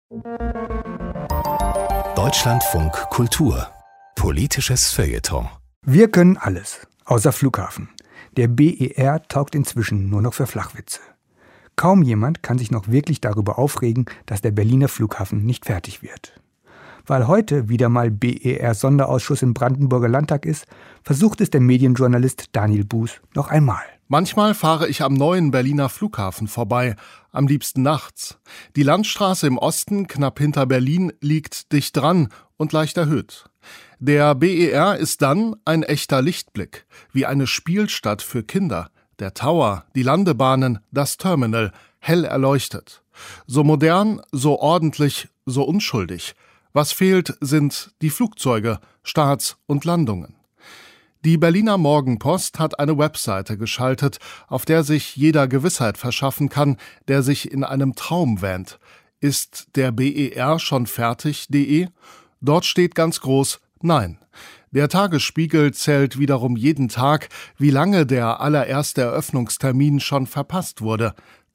Deutschlandfunk Kultur. Politisches Feuilleton. Wir können alles, außer Flughafen. Der BER taugt inzwischen nur noch für Flachwitze. Kaum jemand kann sich noch wirklich darüber aufregen, dass der Berliner Flughafen nicht fertig wird. Weil heute wieder mal BER-Sonderausschuss im Brandenburger Landtag ist, versucht es der Medienjournalist Daniel Buß noch einmal. Manchmal fahre ich am neuen Berliner Flughafen vorbei, am liebsten nachts. Die Landstraße im Osten, knapp hinter Berlin, liegt dicht dran und leicht erhöht. Der BER ist dann ein echter Lichtblick, wie eine Spielstadt für Kinder. Der Tower, die Landebahnen, das Terminal, hell erleuchtet. So modern, so ordentlich, so unschuldig. Was fehlt, sind die Flugzeuge, Starts und Landungen. Die Berliner Morgenpost hat eine Webseite geschaltet, auf der sich jeder Gewissheit verschaffen kann, der sich in einem Traum wähnt. Ist der BER schon fertig.de? Dort steht ganz groß: Nein. Der Tagesspiegel zählt wiederum jeden Tag, wie lange der allererste Eröffnungstermin schon verpasst wurde.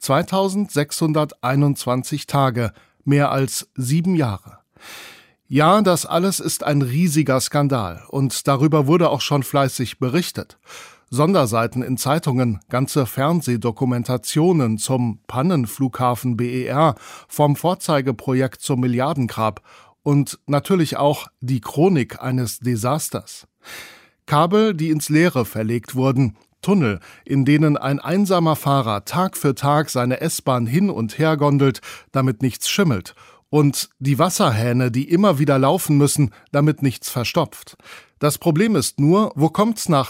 2621 Tage, mehr als 7 Jahre. Ja, das alles ist ein riesiger Skandal und darüber wurde auch schon fleißig berichtet. Sonderseiten in Zeitungen, ganze Fernsehdokumentationen zum Pannenflughafen BER, vom Vorzeigeprojekt zum Milliardengrab und natürlich auch die Chronik eines Desasters. Kabel, die ins Leere verlegt wurden, Tunnel, in denen ein einsamer Fahrer Tag für Tag seine S-Bahn hin und her gondelt, damit nichts schimmelt. Und die Wasserhähne, die immer wieder laufen müssen, damit nichts verstopft. Das Problem ist nur, wo kommt's nach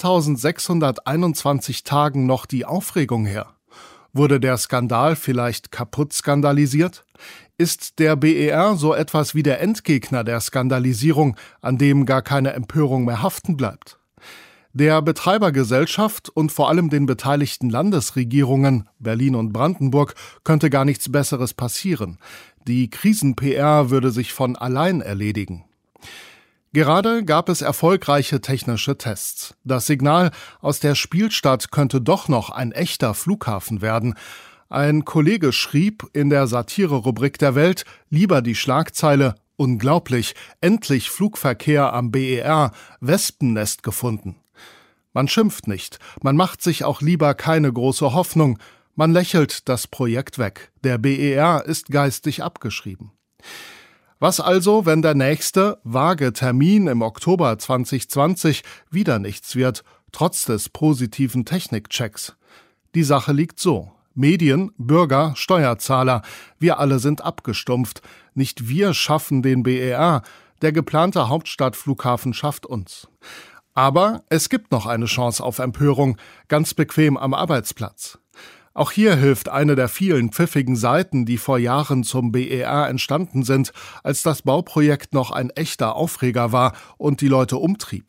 2621 Tagen noch die Aufregung her? Wurde der Skandal vielleicht kaputt skandalisiert? Ist der BER so etwas wie der Endgegner der Skandalisierung, an dem gar keine Empörung mehr haften bleibt? Der Betreibergesellschaft und vor allem den beteiligten Landesregierungen, Berlin und Brandenburg, könnte gar nichts Besseres passieren. Die Krisen-PR würde sich von allein erledigen. Gerade gab es erfolgreiche technische Tests. Das Signal aus der Spielstadt könnte doch noch ein echter Flughafen werden. Ein Kollege schrieb in der Satire-Rubrik der Welt lieber die Schlagzeile: Unglaublich, endlich Flugverkehr am BER, Wespennest gefunden. Man schimpft nicht, man macht sich auch lieber keine große Hoffnung, man lächelt das Projekt weg. Der BER ist geistig abgeschrieben. Was also, wenn der nächste, vage Termin im Oktober 2020 wieder nichts wird, trotz des positiven Technikchecks? Die Sache liegt so: Medien, Bürger, Steuerzahler, wir alle sind abgestumpft. Nicht wir schaffen den BER, der geplante Hauptstadtflughafen schafft uns. Aber es gibt noch eine Chance auf Empörung, ganz bequem am Arbeitsplatz. Auch hier hilft eine der vielen pfiffigen Seiten, die vor Jahren zum BER entstanden sind, als das Bauprojekt noch ein echter Aufreger war und die Leute umtrieb.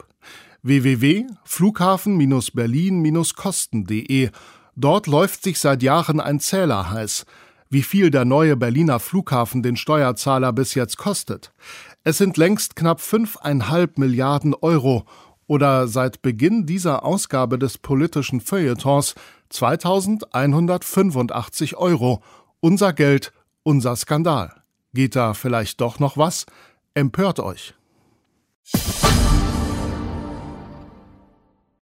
www.flughafen-berlin-kosten.de. Dort läuft sich seit Jahren ein Zähler heiß, wie viel der neue Berliner Flughafen den Steuerzahler bis jetzt kostet. Es sind längst knapp 5,5 Milliarden Euro oder seit Beginn dieser Ausgabe des politischen Feuilletons 2.185 Euro. Unser Geld, unser Skandal. Geht da vielleicht doch noch was? Empört euch.